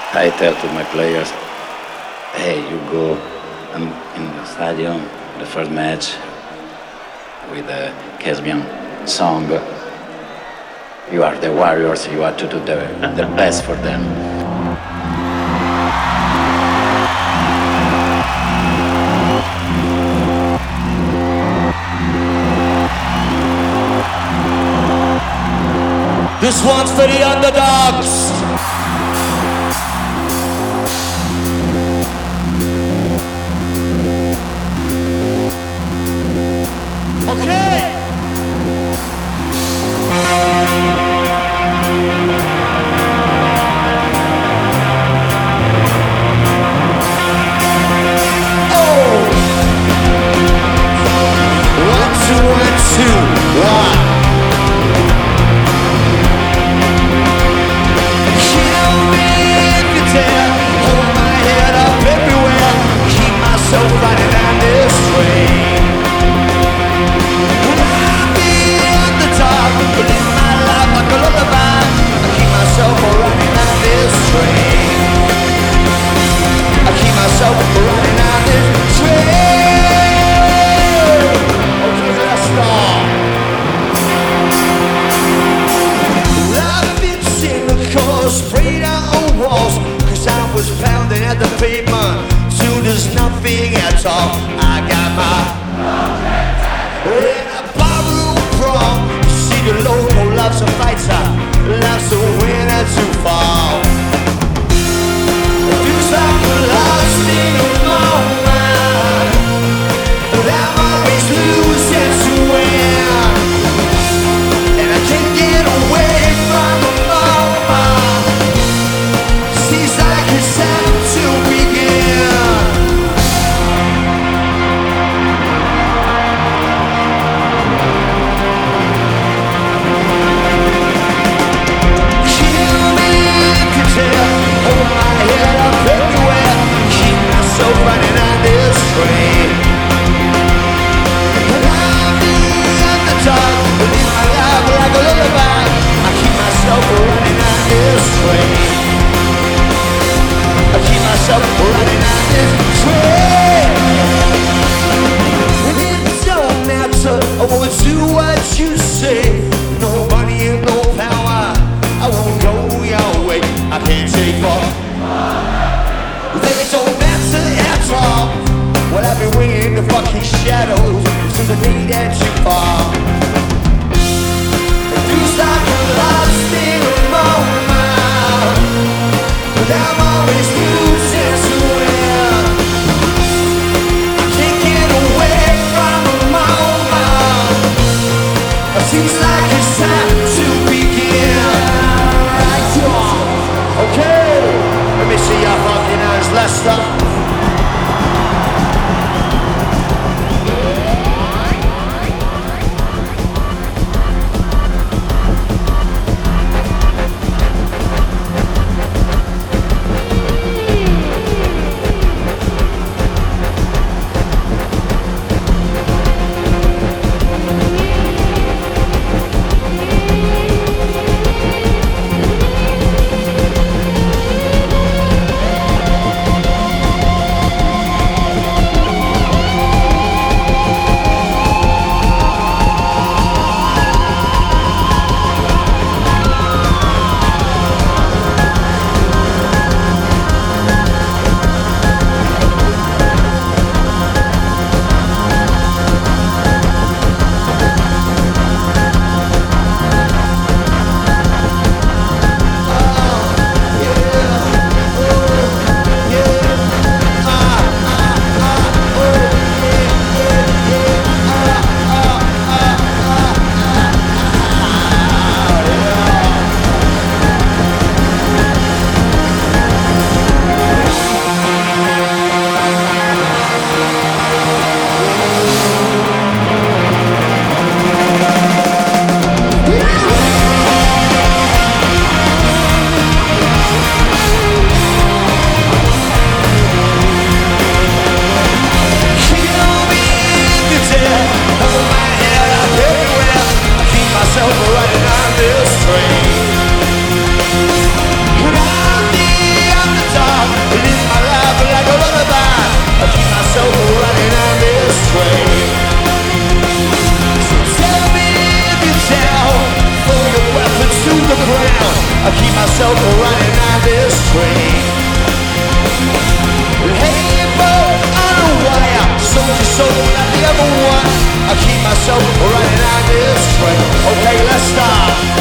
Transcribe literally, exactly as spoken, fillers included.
I tell to my players, hey, you go um, in the stadium, the first match with the Casbian song. You are the warriors, you have to do the, the best for them. This one's for the underdogs. Okay. Oh. One, two, one, two, one. Hold my head up everywhere, keep myself running down this train. I'll be at the top, live my life like a lullaby. I keep myself running down this train. I keep myself running down this train. Okay, let's start. I've been seeing the colors sprayed out on walls. I was pounding at the pavement till there's nothing at all. I got my in a barroom prom. You see the local loves a fighter, loves to win and to fall. Feels like we're lost in a moment, but I'm always losing to win, and I can't get away from the moment. Seems like it's time to begin. I keep myself running on this train. Hey, boy, on a wire, soldier, soldier, not the other one. I keep myself running on this train. Okay, let's start.